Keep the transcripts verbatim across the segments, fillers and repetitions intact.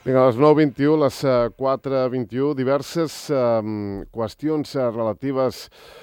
Vinga, a les nou vint-i-u, les quatre vint-i-u, diverses um, qüestions uh, relatives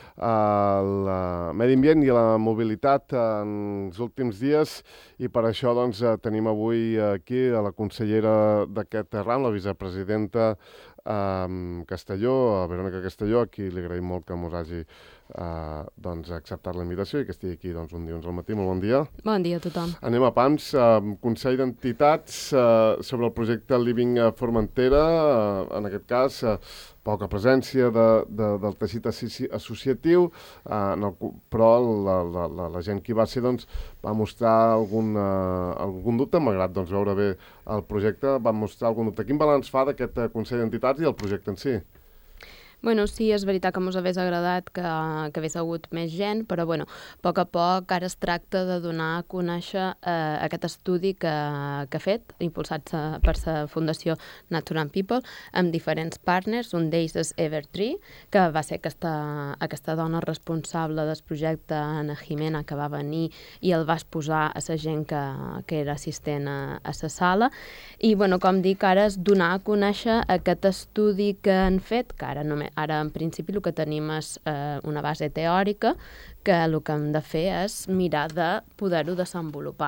al uh, medi ambient i a la mobilitat en els últims dies, i per això doncs, uh, tenim avui aquí a la consellera d'aquest ram, la vicepresidenta um, Castelló, a Verònica Castelló, a qui li agraïm molt que mos hagi uh, doncs, acceptat la invitació i que estigui aquí doncs, un dilluns al matí. Molt bon dia. Bon dia a tothom. Anem a pams. Uh, Consell d'Entitats uh, sobre el projecte Living Formentera, uh, en aquest cas, uh, poca presència de, de, del teixit associatiu, uh, en el, però la, la, la, la gent que hi va ser doncs, va mostrar algun, uh, algun dubte, malgrat doncs, veure bé el projecte, va mostrar algun dubte. Quin balanç fa d'aquest uh, Consell d'Entitats i el projecte en si? Bueno, sí, és veritat que mos hagués agradat que, que hagués hagut més gent, però bueno, a poc a poc ara es tracta de donar a conèixer eh, aquest estudi que, que ha fet, impulsat per la Fundació Nature and People, amb diferents partners. Un d'ells és Evertree, que va ser aquesta, aquesta dona responsable del projecte, Ana Jimena, que va venir i el va exposar a la gent que, que era assistent a, a la sala. I, bueno, com dic, ara és donar a conèixer aquest estudi que han fet, que ara només Ara, en principi, el que tenim és eh, una base teòrica que el que hem de fer és mirar de poder-ho desenvolupar.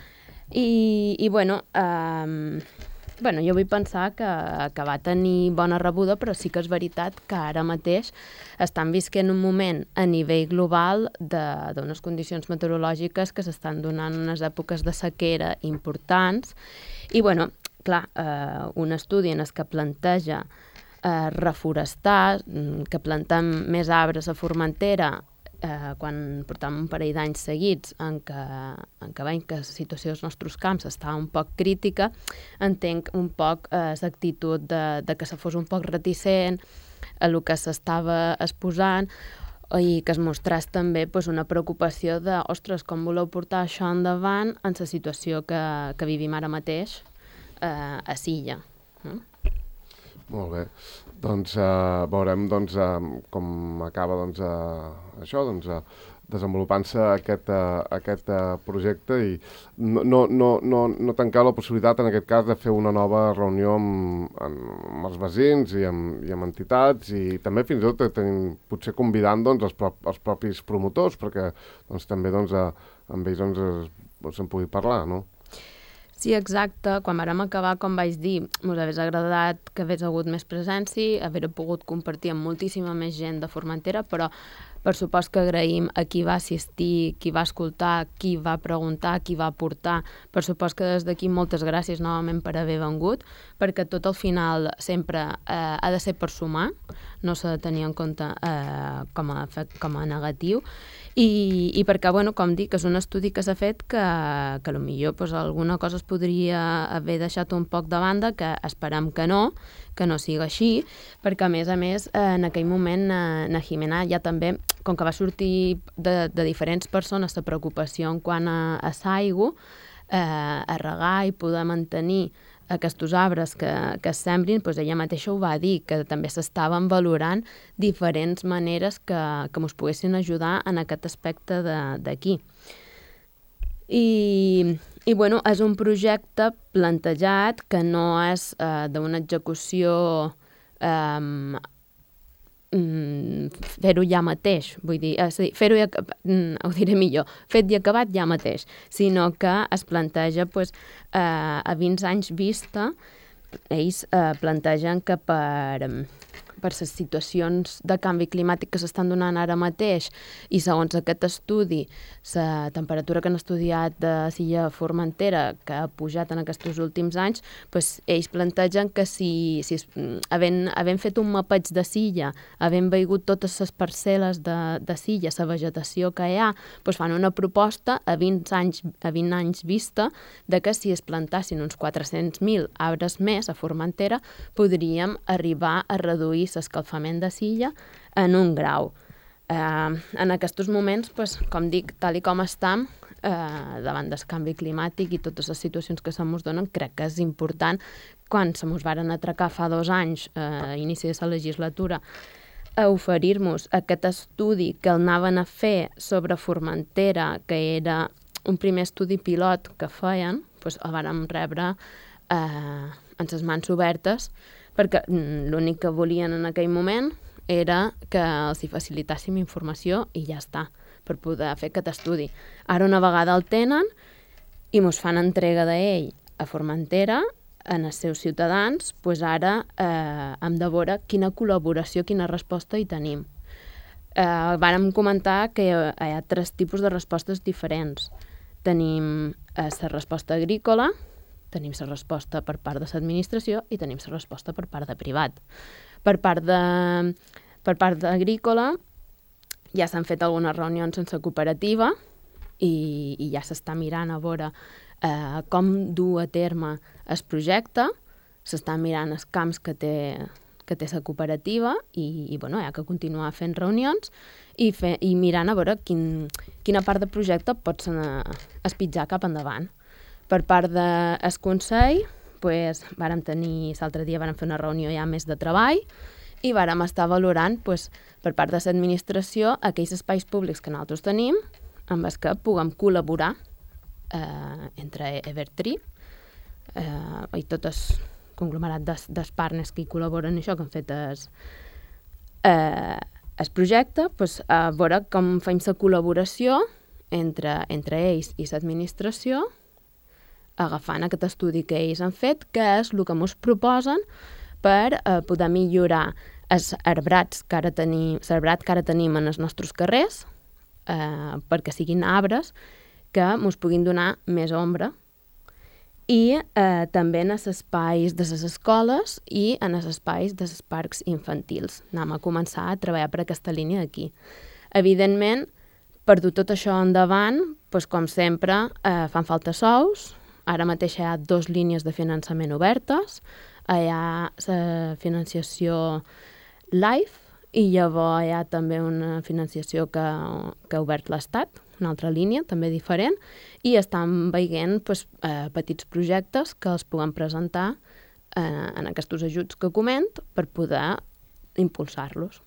I, i bueno, eh, bueno, jo vull pensar que, que va tenir bona rebuda, però sí que és veritat que ara mateix estan visquent un moment a nivell global d'unes condicions meteorològiques que s'estan donant unes èpoques de sequera importants. I, bueno, clar, eh, un estudi en el que planteja Eh, reforestar, que plantem més arbres a Formentera eh, quan portam un parell d'anys seguits en què, en què veiem que la situació dels nostres camps està un poc crítica, entenc un poc eh, l'actitud de, de que se fos un poc reticent a el que s'estava exposant i que es mostrés també pues, una preocupació de, ostres, com voleu portar això endavant en la situació que, que vivim ara mateix eh, a Silla. No? Molt bé. Doncs uh, veurem doncs, uh, com acaba doncs, uh, això, doncs, uh, desenvolupant-se aquest, uh, aquest uh, projecte i no, no, no, no, no tancar la possibilitat, en aquest cas, de fer una nova reunió amb, amb els veïns i amb, i amb entitats, i també fins i tot tenim, potser convidant doncs, els, prop, els propis promotors, perquè doncs, també doncs, uh, amb ells doncs, es, se'n pugui parlar, no? Sí, exacte. Quan vam acabar, com vaig dir, ens hagués agradat que hagués hagut més presència, haver pogut compartir amb moltíssima més gent de Formentera, però per supost que agraïm a qui va assistir, qui va escoltar, qui va preguntar, qui va aportar. Per supost que des d'aquí moltes gràcies novament per haver vengut, perquè tot al final sempre eh, ha de ser per sumar, no s'ha de tenir en compte eh, com, a, com a negatiu, i, i perquè, bueno, com dic, és un estudi que s'ha fet que, que potser pues, alguna cosa es podria haver deixat un poc de banda, que esperem que no, que no sigui així, perquè a més a més en aquell moment na, na Jimena ja també, com que va sortir de, de diferents persones la preocupació en quant a, a l'aigua, eh, a regar i poder mantenir aquests arbres que, que es sembrin, doncs ella mateixa ho va dir, que també s'estaven valorant diferents maneres que, que ens poguessin ajudar en aquest aspecte d'aquí. I, i bueno, és un projecte plantejat que no és eh, d'una execució eh, fer-ho ja mateix, vull dir, és a dir, fer-ho ja, ho diré millor, fet i acabat ja mateix, sinó que es planteja pues, eh, a vint anys vista, ells eh, plantegen que per, per les situacions de canvi climàtic que s'estan donant ara mateix i segons aquest estudi, la temperatura que han estudiat de Silla Formentera que ha pujat en aquests últims anys, doncs ells plantegen que si, si havent, havent fet un mapeig de Silla, havent veigut totes les parcel·les de, de Silla, la vegetació que hi ha, doncs fan una proposta a vint anys, a vint anys vista de que si es plantassin uns quatre-cents mil arbres més a Formentera, podríem arribar a reduir l'escalfament de Silla en un grau. Eh, en aquests moments, pues, com dic, tal i com estem, eh, davant del canvi climàtic i totes les situacions que se mos donen, crec que és important, quan se mos varen atracar fa dos anys, eh, a inici de la legislatura, a oferir-nos aquest estudi que el anaven a fer sobre Formentera, que era un primer estudi pilot que feien, doncs el vàrem rebre eh, en ses mans obertes, perquè l'únic que volien en aquell moment era que els hi facilitàssim informació i ja està, per poder fer aquest estudi. Ara una vegada el tenen i mos fan entrega d'ell a Formentera, en els seus ciutadans, doncs ara eh, hem de veure quina col·laboració, quina resposta hi tenim. Eh, vàrem comentar que hi ha, hi ha tres tipus de respostes diferents. Tenim la eh, resposta agrícola, tenim la resposta per part de l'administració i tenim la resposta per part de privat. Per part de, per part d'agrícola ja s'han fet algunes reunions en la cooperativa i, i ja s'està mirant a veure eh, com dur a terme el projecte, s'està mirant els camps que té que té la cooperativa i, i bueno, hi ha que continuar fent reunions i, fer, i mirant a veure quin, quina part del projecte pots espitjar cap endavant. Per part del Consell, pues, vàrem tenir, l'altre dia vàrem fer una reunió ja més de treball i vàrem estar valorant pues, per part de l'administració aquells espais públics que nosaltres tenim amb els que puguem col·laborar eh, entre Evertree eh, i totes conglomerat dels, dels partners que hi col·laboren en això, que han fet el, eh, el projecte, pues, a veure com fem la col·laboració entre, entre ells i l'administració, agafant aquest estudi que ells han fet, que és el que ens proposen per eh, poder millorar els arbrats que ara tenim, l'arbrat que ara tenim en els nostres carrers, eh, perquè siguin arbres que ens puguin donar més ombra i eh, també en els espais de les escoles i en els espais dels parcs infantils. Anem a començar a treballar per aquesta línia d'aquí. Evidentment, per dur tot això endavant, doncs, com sempre, eh, fan falta sous. Ara mateix hi ha dues línies de finançament obertes. Hi ha la financiació LIFE i llavors hi ha també una financiació que, que ha obert l'Estat, una altra línia, també diferent, i estan veient pues, eh, petits projectes que els puguem presentar eh, en aquests ajuts que comento per poder impulsar-los.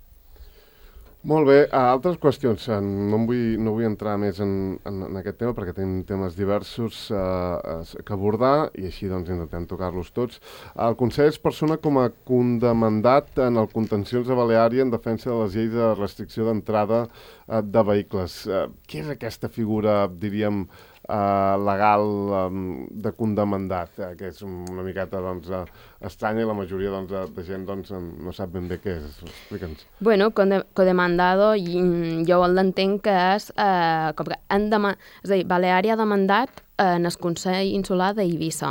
Molt bé, a altres qüestions. No vull, no vull entrar més en, en, en aquest tema perquè tenim temes diversos eh, que abordar i així doncs intentem tocar-los tots. El Consell es persona com a condemandat en el contenciós de Baleària en defensa de les lleis de restricció d'entrada eh, de vehicles. Eh, què és aquesta figura, diríem, Uh, legal um, de condemandat, eh, que és una miqueta doncs, uh, estranya i la majoria doncs, de, de gent doncs, no sap ben bé què és. Explica'ns. Bueno, codemandado jo l'entenc que és eh, com que han dema... és a dir, Baleària ha demandat eh, en el Consell Insular d'Eivissa.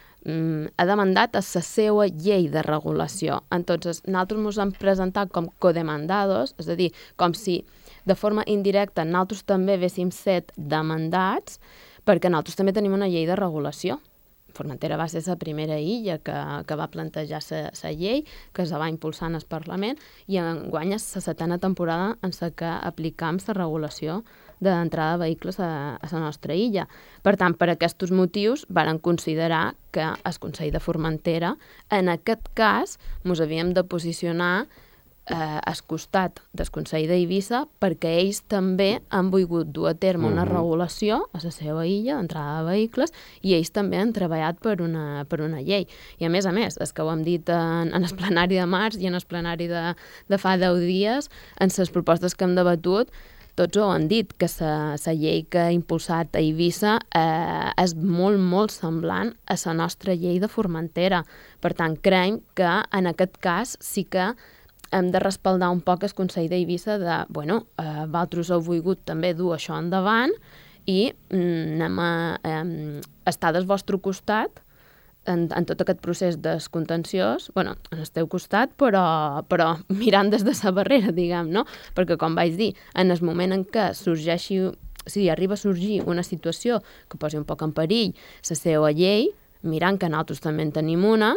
Mm, ha demandat a la seva llei de regulació. Entonces, nosaltres ens hem presentat com codemandados, és a dir, com si de forma indirecta nosaltres també haguéssim set demandats perquè nosaltres també tenim una llei de regulació. Formentera va ser la primera illa que, que va plantejar la llei, que es va impulsar en el Parlament, i enguany és la setena temporada en la que aplicam la regulació d'entrada de vehicles a, a la nostra illa. Per tant, per aquests motius, varen considerar que el Consell de Formentera, en aquest cas, ens havíem de posicionar eh, al costat del Consell d'Eivissa perquè ells també han volgut dur a terme una uh-huh. regulació a la seva illa d'entrada de vehicles i ells també han treballat per una, per una llei. I a més a més, és que ho hem dit en, en el plenari de març i en el plenari de, de fa deu dies, en les propostes que hem debatut, tots ho han dit, que la llei que ha impulsat a Eivissa eh, és molt, molt semblant a la nostra llei de Formentera. Per tant, creiem que en aquest cas sí que hem de respaldar un poc el Consell d'Eivissa de, bueno, eh, vosaltres heu volgut també dur això endavant i mm, anem a eh, estar del vostre costat en, en tot aquest procés descontenciós, bueno, en el teu costat, però, però mirant des de la barrera, diguem, no? Perquè, com vaig dir, en el moment en què sorgeixi, si arriba a sorgir una situació que posi un poc en perill la seva llei, mirant que nosaltres també en tenim una,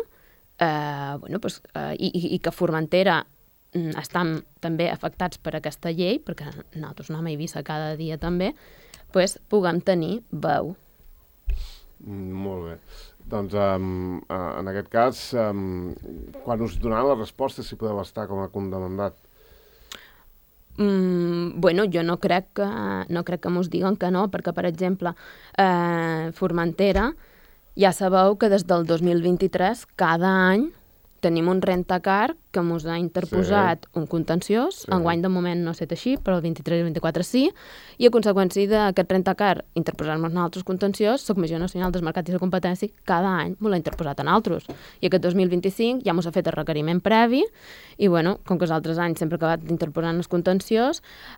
eh, bueno, pues, eh, i, i que Formentera estan també afectats per aquesta llei, perquè nosaltres anem a Eivissa cada dia també, pues, puguem tenir veu. Molt bé. Doncs um, uh, en aquest cas, um, quan us donaran la resposta, si podeu estar com a condemandat? Mm, bueno, jo no crec que no crec que mos diguen que no, perquè, per exemple, eh, Formentera ja sabeu que des del dos mil vint-i-tres, cada any, tenim un rentacar que ens ha interposat sí. un contenciós. Sí. Enguany, de moment, no ha estat així, però el vint-i-tres i el vint-i-quatre sí. I a conseqüència d'aquest rentacar interposar-nos nosaltres contenciós, la Comissió Nacional dels Mercats i la Competència cada any m'ho l'ha interposat a nosaltres. I aquest dos mil vint-i-cinc ja mos ha fet el requeriment previ i, bueno, com que els altres anys sempre he acabat interposant els contenciós,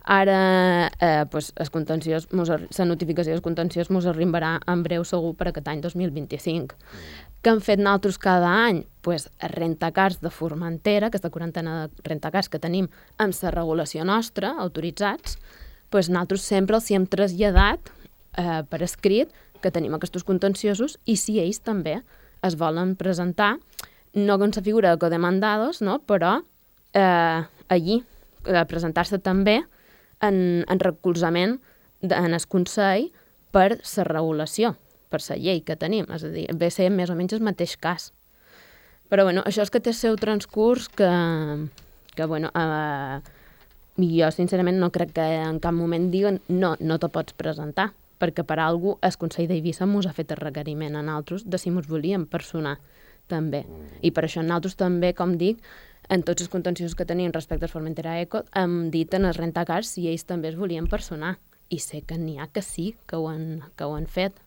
ara eh, pues, el contenciós, la notificació del contenciós mos arribarà en breu segur per aquest any dos mil vint-i-cinc. Mm. Què hem fet nosaltres cada any? Pues, rentacars de Formentera, aquesta quarantena de rentacars que tenim amb la regulació nostra, autoritzats, pues, nosaltres sempre els hi hem traslladat eh, per escrit que tenim aquests contenciosos i si ells també es volen presentar, no con la figura de codemandados, no? Però eh, allí, eh, presentar-se també en, en recolzament de, en el Consell per la regulació, per la llei que tenim, és a dir, ve a ser més o menys el mateix cas. Però, bueno, això és que té el seu transcurs que, que bueno, eh, jo, sincerament, no crec que en cap moment diguen no, no te pots presentar, perquè per algú el Consell d'Eivissa mos ha fet el requeriment a nosaltres de si mos volíem personar, també. I per això nosaltres també, com dic, en tots els contenciosos que tenim respecte al Formentera Eco, hem dit en els rentacars si ells també es volien personar. I sé que n'hi ha que sí, que ho han, que ho han fet.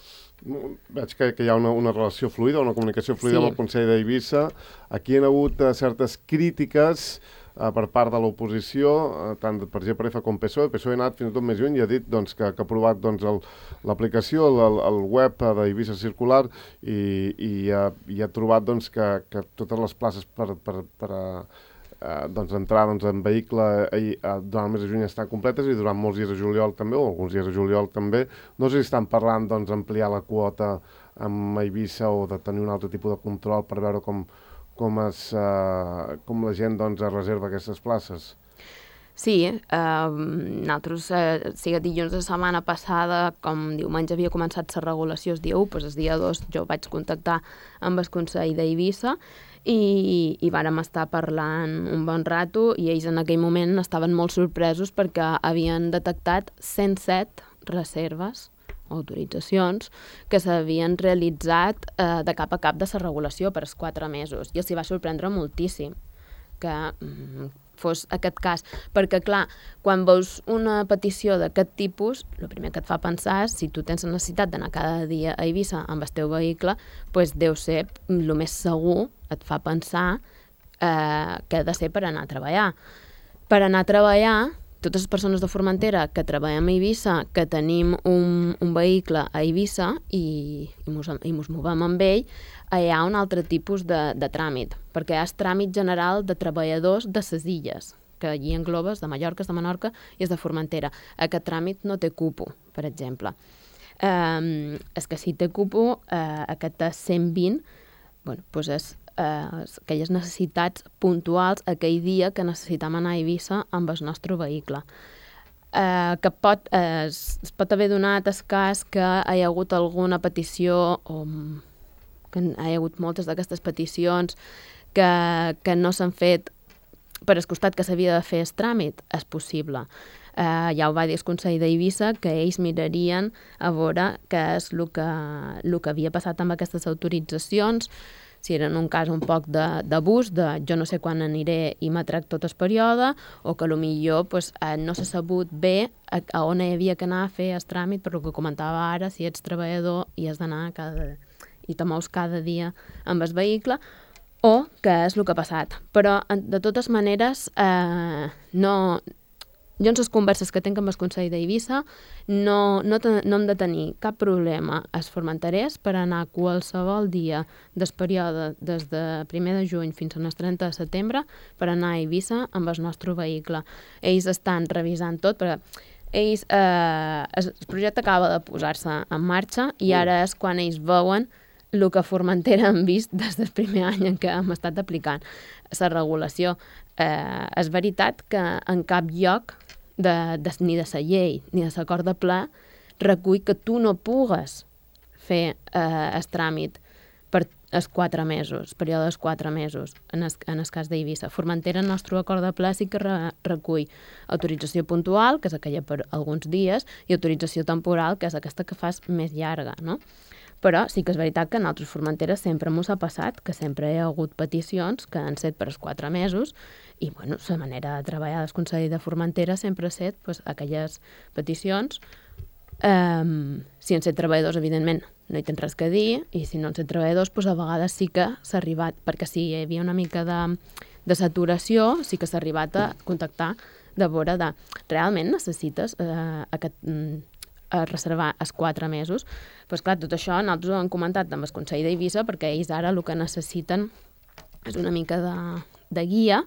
Veig que, que hi ha una, una relació fluida, una comunicació fluida sí. amb el Consell d'Eivissa. Aquí hi ha hagut uh, certes crítiques uh, per part de l'oposició, uh, tant per G P F com P S O E. P S O E ha anat fins i tot més lluny i ha dit doncs, que, que ha aprovat doncs, l'aplicació, el, el web d'Eivissa Circular i, i, ha, i ha trobat doncs, que, que totes les places per, per, per uh, Uh, doncs entrar doncs, en vehicle eh, uh, durant el mes de juny estan completes i durant molts dies de juliol també, o alguns dies de juliol també. No sé si estan parlant doncs, d'ampliar la quota amb Eivissa o de tenir un altre tipus de control per veure com, com, es, uh, com la gent doncs, reserva aquestes places. Sí, eh, nosaltres, eh, sigui dilluns de la setmana passada, com diumenge havia començat la regulació el dia u, doncs el dia dos jo vaig contactar amb el Consell d'Eivissa i, i vàrem estar parlant un bon rato i ells en aquell moment estaven molt sorpresos perquè havien detectat cent set reserves o autoritzacions que s'havien realitzat eh, de cap a cap de la regulació per als quatre mesos i els hi va sorprendre moltíssim que mm, fos aquest cas, perquè clar, quan veus una petició d'aquest tipus, el primer que et fa pensar és si tu tens la necessitat d'anar cada dia a Eivissa amb el teu vehicle, doncs deu ser el més segur, et fa pensar eh, que ha de ser per anar a treballar. Per anar a treballar, totes les persones de Formentera que treballem a Eivissa, que tenim un, un vehicle a Eivissa i, i, mos, i mos movem amb ell, hi ha un altre tipus de, de tràmit, perquè hi ha el tràmit general de treballadors de ses illes, que allí engloba de Mallorca, de Menorca i és de Formentera. Aquest tràmit no té cupo, per exemple. Eh, és que si té cupo, eh, aquest de cent vint, bueno, doncs és eh, aquelles necessitats puntuals aquell dia que necessitem anar a Eivissa amb el nostre vehicle. Eh, que pot, eh, es, es pot haver donat el cas que hi ha hagut alguna petició o que hi ha hagut moltes d'aquestes peticions que, que no s'han fet per el costat que s'havia de fer el tràmit, és possible. Eh, ja ho va dir el Consell d'Eivissa, que ells mirarien a veure què és el que, el que havia passat amb aquestes autoritzacions, si era en un cas un poc d'abús, de, de jo no sé quan aniré i m'atrec tot el període, o que potser pues, eh, no s'ha sabut bé a, a on hi havia que anar a fer el tràmit, per el que comentava ara, si ets treballador i has d'anar cada i te mous cada dia amb el vehicle, o què és el que ha passat. Però, de totes maneres, eh, no, jo en les converses que tinc amb el Consell d'Eivissa no, no, te, no hem de tenir cap problema als formenterers per anar qualsevol dia del període des de primer de juny fins al trenta de setembre per anar a Eivissa amb el nostre vehicle. Ells estan revisant tot, perquè ells, eh, el projecte acaba de posar-se en marxa i ara és quan ells veuen el que a Formentera hem vist des del primer any en què hem estat aplicant la regulació. Eh, és veritat que en cap lloc de, de, ni de la llei ni de l'acord de ple recull que tu no pugues fer eh, el tràmit per els quatre mesos, període dels quatre mesos, en el, en el cas d'Eivissa. Formentera, el nostre acord de ple sí que re, recull autorització puntual, que és aquella per alguns dies, i autorització temporal, que és aquesta que fas més llarga, no? Però sí que és veritat que en altres Formentera sempre m'ho ha passat, que sempre hi ha hagut peticions que han set per als quatre mesos i, bueno, la manera de treballar del Consell de Formentera sempre ha set pues, aquelles peticions. Um, si han set treballadors, evidentment, no hi tens res que dir, i si no han set treballadors, pues, a vegades sí que s'ha arribat, perquè si hi havia una mica de, de saturació, sí que s'ha arribat a contactar de veure de realment necessites eh, aquest, a reservar els quatre mesos. Pues, clar, tot això nosaltres ho hem comentat amb el Consell d'Eivissa perquè ells ara el que necessiten és una mica de, de guia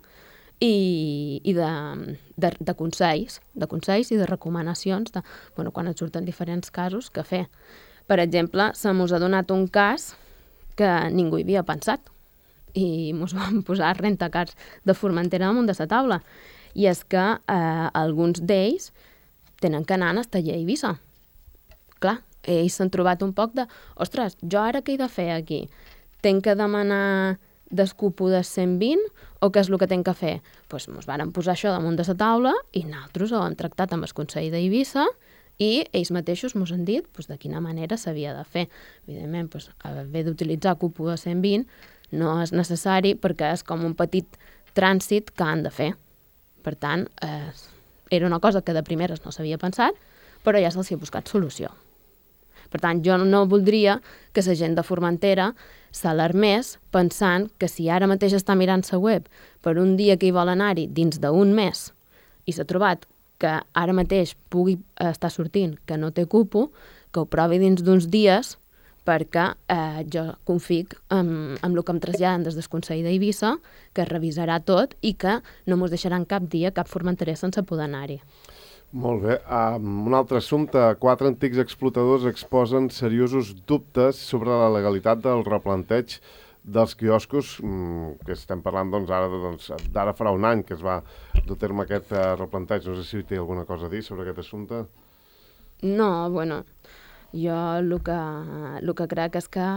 i, i de, de, de consells, de consells i de recomanacions de, bueno, quan et surten diferents casos, què fer. Per exemple, se mos ha donat un cas que ningú hi havia pensat i mos vam posar rentacars de Formentera damunt de la taula. I és que eh, alguns d'ells tenen que anar a taller a Eivissa. Clar, ells s'han trobat un poc de ostres, jo ara què he de fer aquí? Tenc que demanar descupo de cent vint o què és el que tenc que fer? Doncs pues, ens varen posar això damunt de la taula i nosaltres ho hem tractat amb el Consell d'Eivissa i ells mateixos ens han dit pues, de quina manera s'havia de fer. Evidentment, pues, haver d'utilitzar cupo de cent vint no és necessari perquè és com un petit trànsit que han de fer. Per tant, eh, era una cosa que de primeres no s'havia pensat, però ja se'ls ha buscat solució. Per tant, jo no voldria que la gent de Formentera s'alarmés pensant que si ara mateix està mirant la web per un dia que hi vol anar-hi dins d'un mes i s'ha trobat que ara mateix pugui estar sortint que no té cupo, que ho provi dins d'uns dies perquè eh, jo confic en, en el que em traslladen des del Consell d'Eivissa, que revisarà tot i que no mos deixaran cap dia cap formenterer sense poder anar-hi. Molt bé. Um, un altre assumpte. Quatre antics explotadors exposen seriosos dubtes sobre la legalitat del replanteig dels quioscos, um, que estem parlant doncs, ara doncs, d'ara farà un any que es va dur a terme aquest uh, replanteig. No sé si té alguna cosa a dir sobre aquest assumpte. No, bueno... Jo el que, el que crec és que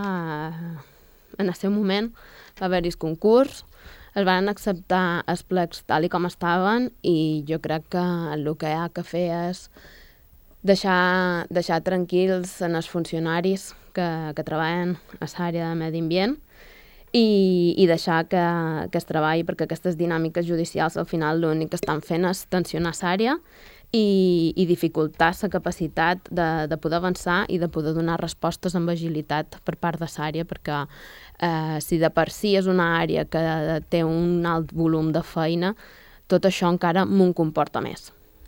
en el seu moment va haver-hi el concurs, es van acceptar els plecs tal i com estaven i jo crec que el que hi ha que fer és deixar, deixar tranquils en els funcionaris que, que treballen a l'àrea de medi ambient i, i deixar que, que es treballi perquè aquestes dinàmiques judicials al final l'únic que estan fent és tensionar l'àrea i, i dificultar la capacitat de, de poder avançar i de poder donar respostes amb agilitat per part de l'àrea, perquè eh, si de per si és una àrea que té un alt volum de feina, tot això encara m'ho comporta més.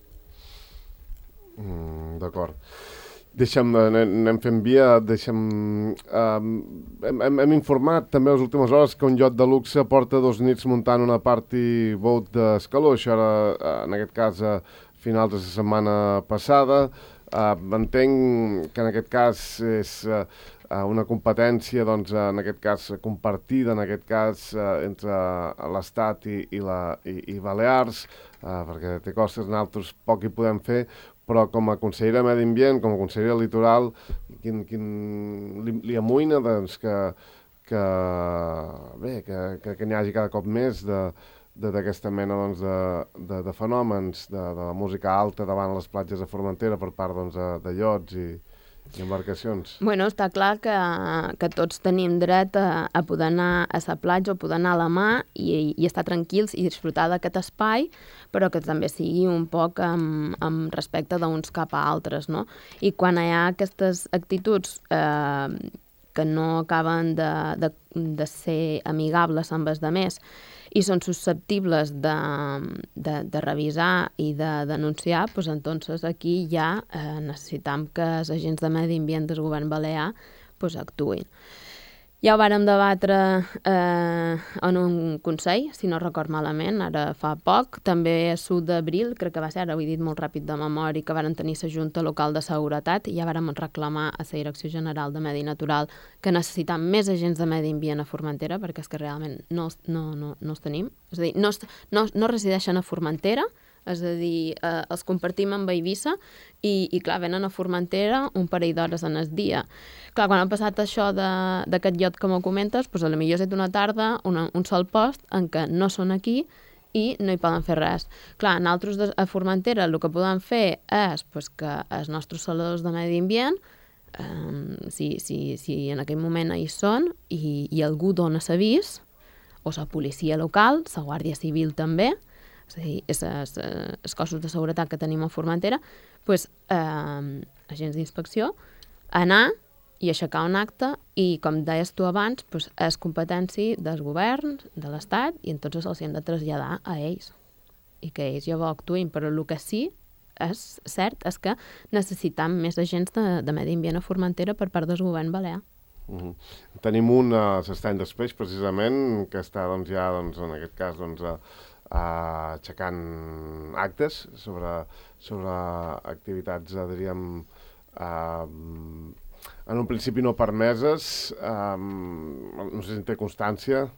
Mm, d'acord. Deixa'm, anem fent via, deixa'm... Um, hem, hem, hem informat també les últimes hores que un iot de luxe porta dos nits muntant una party boat d'escaló, això era, en aquest cas, a finals de la setmana passada. Uh, entenc que en aquest cas és uh, una competència, doncs, en aquest cas compartida, en aquest cas uh, entre l'Estat i, i, la, i, i Balears, uh, perquè té costes, nosaltres poc hi podem fer, però com a consellera de Medi Ambient, com a consellera litoral, quin, quin, li, li amoïna doncs, que, que, bé, que, que, que n'hi hagi cada cop més de d'aquesta mena doncs, de, de, de fenòmens de, de la música alta davant les platges de Formentera per part doncs, de, de iots i, i embarcacions. Bueno, està clar que, que tots tenim dret a, a poder anar a la platja o poder anar a la mà i, i estar tranquils i disfrutar d'aquest espai, però que també sigui un poc amb, amb respecte d'uns cap a altres, no? I quan hi ha aquestes actituds eh, que no acaben de, de, de ser amigables amb els altres i són susceptibles de, de, de revisar i de denunciar, doncs entonces aquí ja eh, necessitam que els agents de medi ambient del govern balear doncs actuïn. Ja ho vàrem debatre eh, en un consell, si no record malament, ara fa poc. També a sud d'abril, crec que va ser, ara ho he dit molt ràpid de memòria, que varen tenir la Junta Local de Seguretat i ja vàrem reclamar a la Direcció General de Medi Natural que necessitam més agents de medi ambient a Formentera, perquè és que realment no, no, no, no els tenim. És a dir, no, no, no resideixen a Formentera, és a dir, eh, els compartim amb Eivissa i, i clar, venen a Formentera un parell d'hores en el dia. Clar, quan ha passat això d'aquest iot que m'ho comentes, doncs potser és una tarda, una, un sol post en què no són aquí i no hi poden fer res. Clar, nosaltres a Formentera el que podem fer és pues, que els nostres saladors de medi ambient eh, si, si, si en aquell moment hi són i, i algú dona l'avís, o la policia local, la Guàrdia Civil també, és a dir, els cossos de seguretat que tenim a Formentera, pues, eh, agents d'inspecció, anar i aixecar un acte i, com deies tu abans, pues, és competència dels governs, de l'Estat, i entonces els hem de traslladar a ells i que ells llavors actuïn, però el que sí és cert és que necessitam més agents de, de medi ambient a Formentera per part del govern balear. Uh -huh. Tenim un a l'estany d'Espeix, precisament, que està doncs, ja, doncs, en aquest cas, doncs, a, a aixecant actes sobre, sobre activitats, diríem, a, en un principi no permeses, um, no sé si en té constància.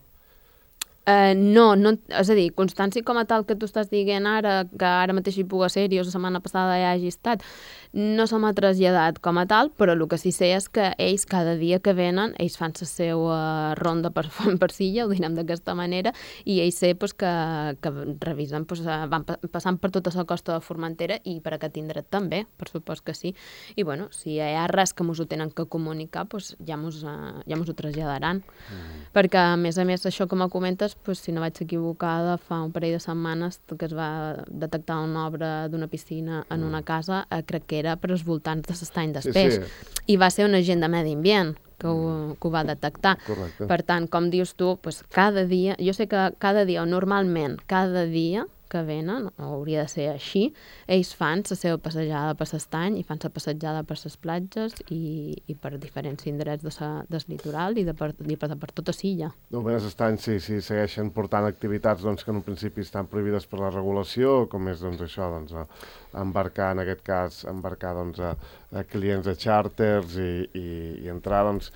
Uh, no, no, és a dir, constància com a tal que tu estàs dient ara, que ara mateix hi pugui ser i la setmana passada ja hagi estat, no se m'ha traslladat com a tal, però el que sí sé és que ells cada dia que venen, ells fan la seva ronda per, per silla, ho direm d'aquesta manera, i ells sé pues, que, que revisen, pues, van passant per tota la costa de Formentera i per aquest indret també, per supost que sí. I bueno, si hi ha res que mos ho tenen que comunicar, pues, ja mos, uh, ja mos ho traslladaran. Mm. Perquè, a més a més, això com comentes, pues, si no vaig equivocada, fa un parell de setmanes que es va detectar una obra d'una piscina en una casa, eh, crec que era per als voltants de l'estany d'Espeix. Sí, sí. I va ser un agent de medi ambient que ho, que ho va detectar. Correcte. Per tant, com dius tu, pues, cada dia, jo sé que cada dia, o normalment cada dia que venen, o hauria de ser així, ells fan la seva passejada per l'estany i fan la passejada per les platges i, i per diferents indrets de sa, del litoral i de per, i per, per tota Silla. No, bé, l'estany sí, sí, segueixen portant activitats doncs, que en un principi estan prohibides per la regulació, com és doncs, això, doncs, a, a embarcar, en aquest cas, embarcar doncs, a, a clients de xàrters i, i, i entrar, doncs,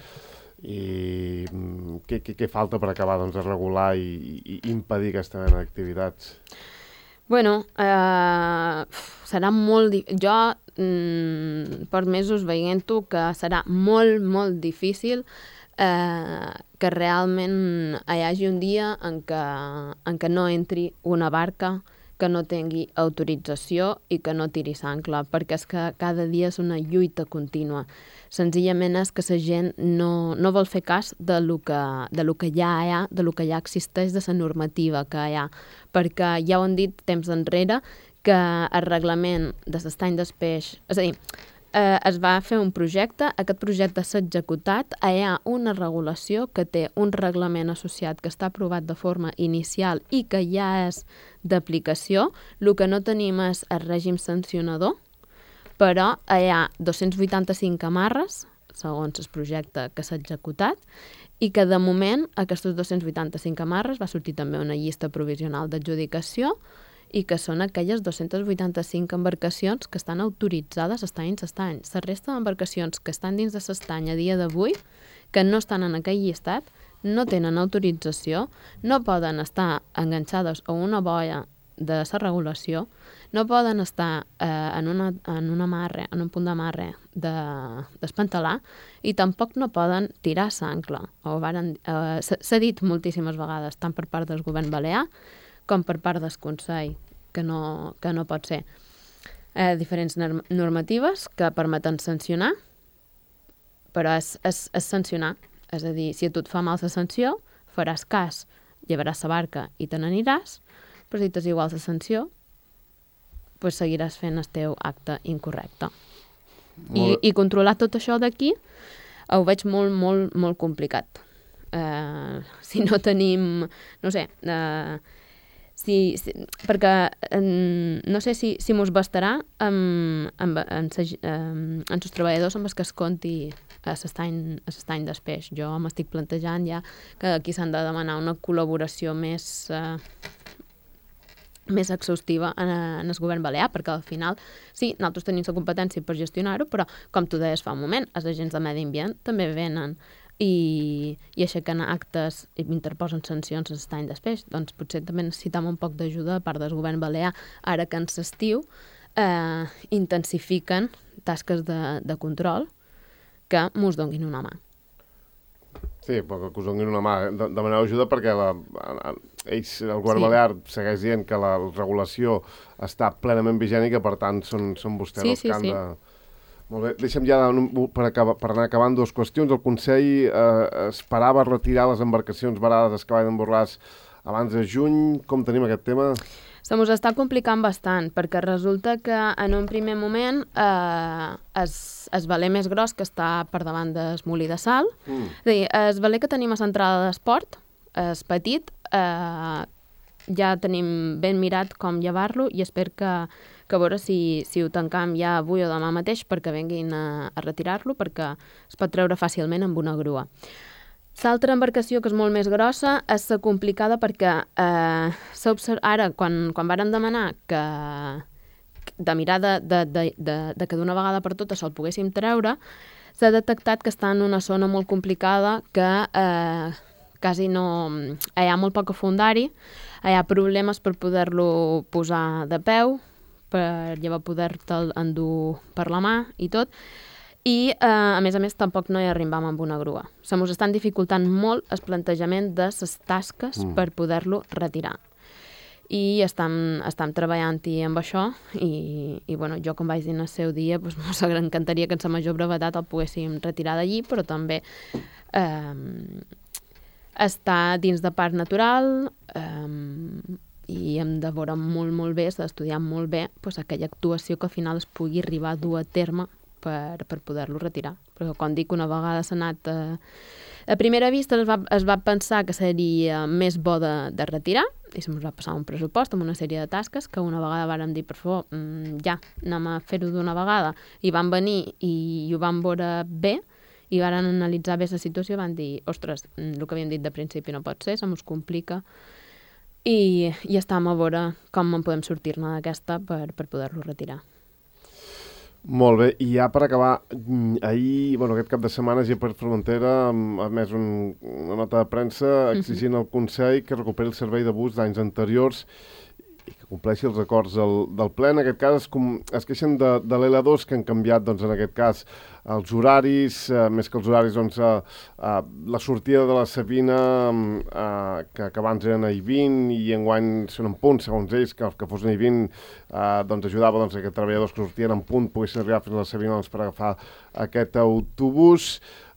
i què, què, què falta per acabar doncs, de regular i, i impedir aquesta mena d'activitats? Bueno, eh, serà molt... Jo mm, per mesos veient-ho que serà molt, molt difícil eh, que realment hi hagi un dia en què, en què no entri una barca que no tingui autorització i que no tiri s'ancla, perquè és que cada dia és una lluita contínua. Senzillament és que la gent no, no vol fer cas de lo que, de lo que ja hi ha, de lo que ja existeix, de la normativa que hi ha, perquè ja ho han dit temps enrere que el reglament de l'estany d'Espeix, és a dir, eh, es va fer un projecte, aquest projecte s'ha executat, hi ha una regulació que té un reglament associat que està aprovat de forma inicial i que ja és d'aplicació, el que no tenim és el règim sancionador, però hi ha dos-cents vuitanta-cinc amarres, segons el projecte que s'ha executat, i que de moment aquests dos-cents vuitanta-cinc amarres va sortir també una llista provisional d'adjudicació i que són aquelles dos-cents vuitanta-cinc embarcacions que estan autoritzades a estar dins l'estany. La resta d'embarcacions que estan dins de l'estany a dia d'avui, que no estan en aquell llistat, no tenen autorització, no poden estar enganxades a una boia de la regulació, no poden estar eh, en, una, en un amarre, en un punt d'amarre d'espantalar de, i tampoc no poden tirar s'ancla. Eh, S'ha dit moltíssimes vegades, tant per part del govern balear com per part del Consell, que no, que no pot ser. Eh, diferents normatives que permeten sancionar, però és, és, és sancionar. És a dir, si a tu et fa mal la sanció, faràs cas, llevaràs la barca i te n'aniràs, però si t'és igual la sanció, pues seguiràs fent el teu acte incorrecte. I, I controlar tot això d'aquí ho veig molt, molt, molt complicat. Uh, si no tenim, no sé, uh, si, si, perquè um, no sé si, si mos bastarà amb, amb, amb, amb, amb els treballadors amb els que es compti a l'estany d'Espeix. Jo m'estic plantejant ja que aquí s'han de demanar una col·laboració més... Uh, més exhaustiva en, en el govern balear, perquè al final, sí, nosaltres tenim la competència per gestionar-ho, però, com tu deies fa un moment, els agents de medi ambient també venen i, i aixequen actes i interposen sancions a l'estany d'Espeix. Doncs potser també necessitem un poc d'ajuda a part del govern balear, ara que en l'estiu eh, intensifiquen tasques de, de control que mos donguin una mà. Sí, però que us donin una mà. Demaneu ajuda perquè la, ells, el govern sí. balear segueix dient que la regulació està plenament vigent i que, per tant, són, són vostès sí, els sí, que han sí. de... Molt bé, deixa'm ja per, acabar, per anar acabant dues qüestions. El Consell eh, esperava retirar les embarcacions varades a Escavall d'en Borràs abans de juny. Com tenim aquest tema? Se mos està complicant bastant, perquè resulta que en un primer moment eh, es, es valer més gros que està per davant del molí de sal. Mm. És a dir, es valer que tenim a l'entrada d'esport, és petit, eh, ja tenim ben mirat com llevar-lo i espero que, que a veure si, si ho tancam ja avui o demà mateix perquè venguin a, a retirar-lo, perquè es pot treure fàcilment amb una grua. L'altra embarcació, que és molt més grossa, és la complicada perquè eh, ara, quan, quan varen demanar que de mirar de, de, de, de, de que d'una vegada per totes se'l poguéssim treure, s'ha detectat que està en una zona molt complicada que eh, quasi no... Hi ha molt poc afundari, hi ha problemes per poder-lo posar de peu, per llavors poder-te'l endur per la mà i tot, i eh, a més a més tampoc no hi arribam amb una grua. Se mos estan dificultant molt el plantejament de les tasques mm. per poder-lo retirar. I estem, estem treballant-hi amb això i, i bueno, jo com vaig dir en el seu dia doncs, m'encantaria que en la major brevetat el poguéssim retirar d'allí, però també eh, està dins de parc natural eh, i hem de veure molt, molt bé, s'ha d'estudiar molt bé doncs, aquella actuació que al final es pugui arribar a dur a terme per, per poder-lo retirar. Però quan dic una vegada s'ha anat... Eh, a primera vista es va, es va pensar que seria més bo de, de retirar i se'ns va passar un pressupost amb una sèrie de tasques que una vegada vàrem dir, per favor, mm, ja, anem a fer-ho d'una vegada. I van venir i, i ho van veure bé i van analitzar bé la situació i van dir, ostres, el que havíem dit de principi no pot ser, se mos complica i, i estem a veure com en podem sortir-ne d'aquesta per, per poder-lo retirar. Molt bé, i ja per acabar, ahir, bueno, aquest cap de setmana, G per Formentera ha emès un, una nota de premsa exigint al Consell que recuperi el servei de bus d'anys anteriors i que compleixi els acords del, del ple. En aquest cas es, com, es queixen de, de l'L dos, que han canviat, doncs, en aquest cas, els horaris, eh, més que els horaris, doncs, eh, eh, la sortida de la Sabina, eh, que, que abans eren a I vint i enguany són en punt, segons ells, que, que fos a I vint, eh, doncs ajudava doncs, que treballadors que sortien en punt poguessin arribar fins a la Sabina doncs, per agafar aquest autobús.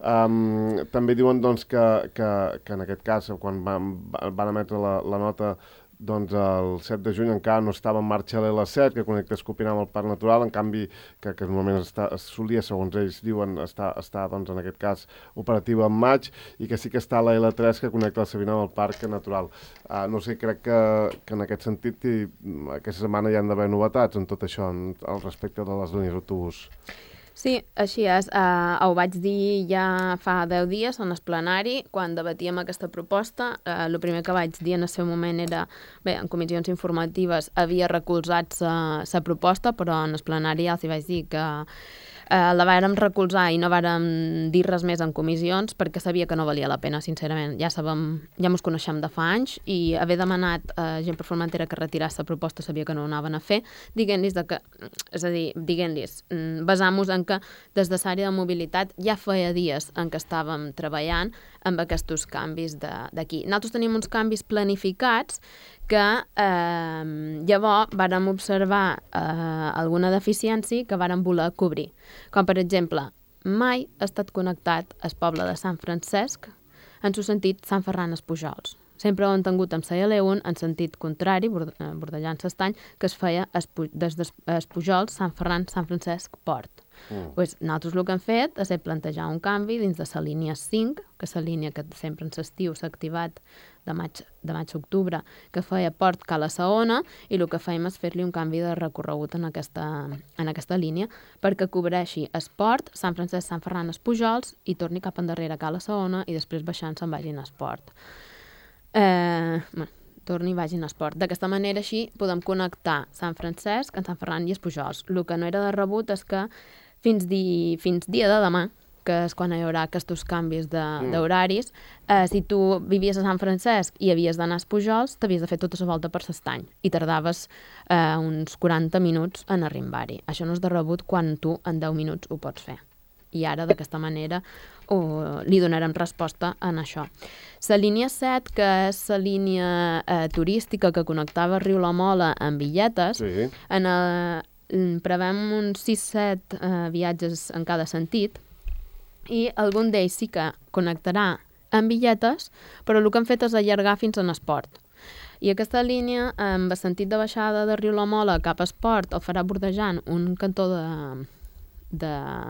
Um, també diuen doncs, que, que, que en aquest cas, quan van, van emetre la, la nota, doncs el set de juny encara no estava en marxa l'L set, que connecta Escopina amb el Parc Natural, en canvi, que, que normalment està, es solia, segons ells diuen, està, està doncs, en aquest cas operativa en maig, i que sí que està la L tres, que connecta la Sabina amb el Parc Natural. Uh, no sé, crec que, que en aquest sentit i, aquesta setmana hi han d'haver novetats en tot això, en, al respecte de les línies d'autobús. Sí, així és. Uh, ho vaig dir ja fa deu dies en el plenari, quan debatíem aquesta proposta. Uh, el primer que vaig dir en el seu moment era, bé, en comissions informatives havia recolzat la proposta, però en el plenari ja els hi vaig dir que uh, la vàrem recolzar i no vàrem dir res més en comissions perquè sabia que no valia la pena, sincerament. Ja sabem, ja mos coneixem de fa anys i haver demanat a uh, Gent per Formentera que retiràs la proposta sabia que no ho anaven a fer, diguent-los que, és a dir, diguent-los, basant-nos en que des de l'àrea de mobilitat ja feia dies en què estàvem treballant amb aquests canvis d'aquí. Nosaltres tenim uns canvis planificats que eh, llavors vàrem observar eh, alguna deficiència que vàrem voler cobrir. Com, per exemple, mai ha estat connectat al poble de Sant Francesc en el sentit Sant Ferran els Pujols. Sempre ho han tingut amb la L un en sentit contrari, Bordellança-Estany, que es feia des dels Pujols, Sant Ferran, Sant Francesc, Port. Mm. Pues nosaltres el que hem fet és plantejar un canvi dins de la línia cinc, que és la línia que sempre en l'estiu s'ha activat de maig, de maig a octubre, que feia Port Cala Saona, i el que fèiem és fer-li un canvi de recorregut en aquesta, en aquesta línia perquè cobreixi Esport, Sant Francesc, Sant Ferran, els Pujols i torni cap endarrere a Cala Saona i després baixant se'n vagin a Esport. Eh, bueno, torni i vagin a Esport. D'aquesta manera així podem connectar Sant Francesc, en Sant Ferran i els Pujols. El que no era de rebut és que fins, di, fins dia de demà, que és quan hi haurà aquests canvis d'horaris, eh, si tu vivies a Sant Francesc i havies d'anar als Pujols, t'havies de fer tota la volta per l'Estany i tardaves eh, uns quaranta minuts en arribar-hi. Això no és de rebut quan tu en deu minuts ho pots fer. I ara, d'aquesta manera, oh, li donarem resposta en això. La línia set, que és la línia eh, turística que connectava Riu la Mola amb Villetes, sí. en, el, prevem uns sis set uh, viatges en cada sentit i algun d'ells sí que connectarà amb billetes, però el que han fet és allargar fins en Esport. I aquesta línia, amb el sentit de baixada de Riu la Mola cap a Esport, el farà bordejant un cantó de, de,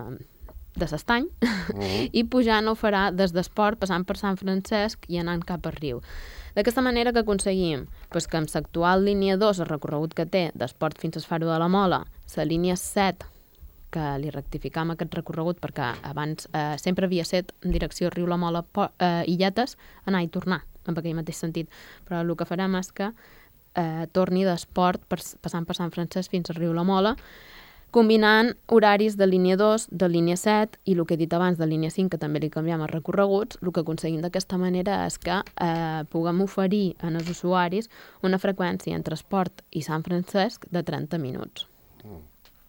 de s'Estany, uh-huh. i pujant ho farà des d'Esport, passant per Sant Francesc i anant cap a Riu. D'aquesta manera que aconseguim pues, que amb l'actual línia dos, el recorregut que té d'Esport fins al Faro de la Mola, la línia set, que li rectificam aquest recorregut perquè abans eh, sempre havia set en direcció Riu la Mola eh, Illetes, anar i tornar, en aquell mateix sentit. Però el que farem és que eh, torni d'Esport per, passant per Sant Francesc fins a Riu la Mola, combinant horaris de línia dos, de línia set i el que he dit abans de línia cinc, que també li canviem els recorreguts. El que aconseguim d'aquesta manera és que eh, puguem oferir als usuaris una freqüència entre Esport i Sant Francesc de trenta minuts. Mm.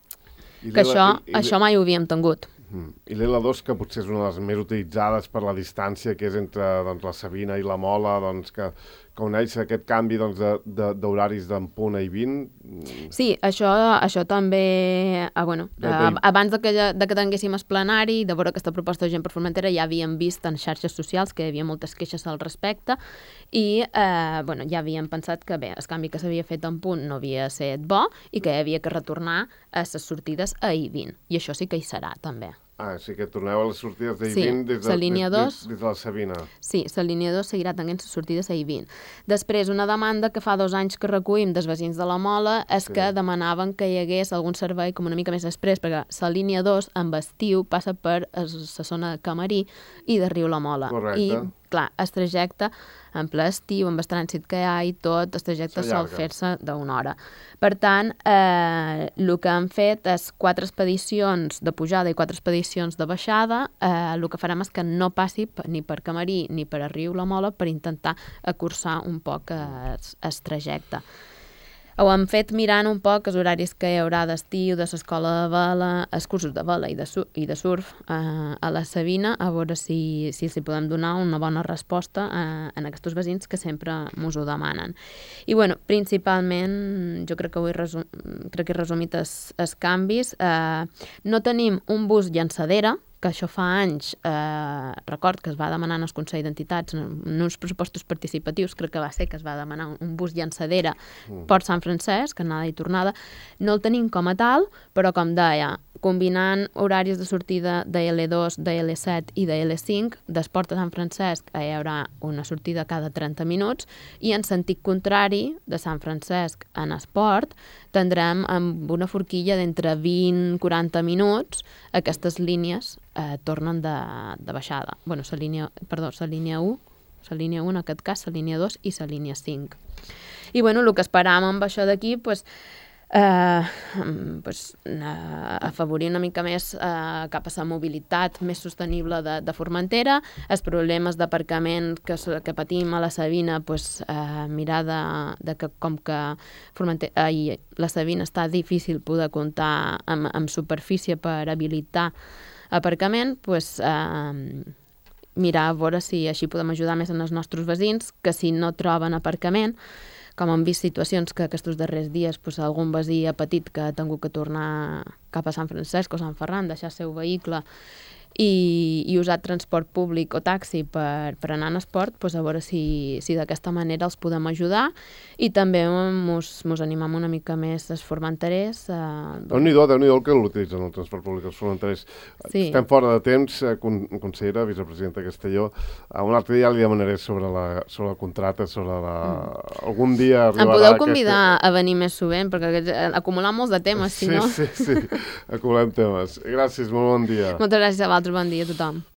Que això, i, i, això mai ho havíem tingut. Mm. I l'L dos, que potser és una de les més utilitzades per la distància que és entre doncs, la Sabina i la Mola, doncs, que, que uneix aquest canvi doncs, d'horaris d'en punt a i vint. Sí, això, això també... Ah, bueno, de, de... Abans de que, de que tinguéssim el plenari, de veure aquesta proposta de Gent per Formentera, ja havíem vist en xarxes socials que hi havia moltes queixes al respecte i eh, bueno, ja havíem pensat que bé, el canvi que s'havia fet en punt no havia estat bo i que hi havia que retornar a les sortides a i vint. I això sí que hi serà, també. Ah, sí que torneu a les sortides d'I vint sí, des, de, línia des, des, des de la Sabina. Sí, la línia dos seguirà tenint les sortides a I vint. Després, una demanda que fa dos anys que recollim dels veïns de la Mola és sí. que demanaven que hi hagués algun servei com una mica més després, perquè la línia dos, amb estiu, passa per la zona de Camarí i de Riu la Mola. Correcte. I, clar, el trajecte, en ple estiu, amb el trànsit que hi ha i tot, el trajecte sol fer-se d'una hora. Per tant, eh, el que han fet és quatre expedicions de pujada i quatre expedicions de baixada. Eh, el que farem és que no passi ni per Camarí ni per a Riu la Mola per intentar acurçar un poc el trajecte. Ho hem fet mirant un poc els horaris que hi haurà d'estiu, de l'escola de vela, els cursos de vela i de, su i de surf eh, a la Sabina, a veure si, si els podem donar una bona resposta eh, en aquests veïns que sempre ens ho demanen. I, bueno, principalment, jo crec que avui resum crec que he resumit els, els canvis. Eh, no tenim un bus llançadera, que això fa anys, eh, record que es va demanar en el Consell d'Entitats, en uns pressupostos participatius, crec que va ser que es va demanar un bus llançadera mm. per Sant Francesc, anada i tornada. No el tenim com a tal, però com deia, combinant horaris de sortida de L dos, de L set i de L cinc, d'Esport a Sant Francesc hi haurà una sortida cada trenta minuts i en sentit contrari, de Sant Francesc en Esport, tindrem amb una forquilla d'entre vint a quaranta minuts aquestes línies eh, tornen de, de baixada. Bueno, la línia, perdó, la línia u, la línia u en aquest cas, la línia dos i la línia cinc. I bueno, el que esperàvem amb això d'aquí, doncs, Uh, pues, uh, afavorir una mica més uh, cap a la mobilitat més sostenible de, de Formentera, els problemes d'aparcament que, que patim a la Sabina, pues, uh, mirar de, de que com que Formentera, uh, la Sabina està difícil poder comptar amb, amb superfície per habilitar aparcament, pues, uh, mirar a veure si així podem ajudar més en els nostres veïns que si no troben aparcament, com hem vist situacions que aquests darrers dies pues, algun veí ha patit que ha tingut que tornar cap a Sant Francesc o Sant Ferran, deixar el seu vehicle i, i usar transport públic o taxi per, per anar en esport, pues, a veure si, si d'aquesta manera els podem ajudar i també mos, mos animam una mica més els formenterers. Eh, Déu-n'hi-do, Déu-n'hi-do el que l'utilitzen el transport públic, els formenterers. Sí. Estem fora de temps, con consellera, vicepresidenta Castelló. Un altre dia li demanaré sobre la, sobre la contrata, sobre la... Mm. Algun dia arribarà... Em podeu convidar aquesta... a venir més sovint, perquè acumular molts de temes, si sí, no... Sí, sí, sí, acumulem temes. Gràcies, molt bon dia. Moltes gràcies a vosaltres, bon dia a tothom.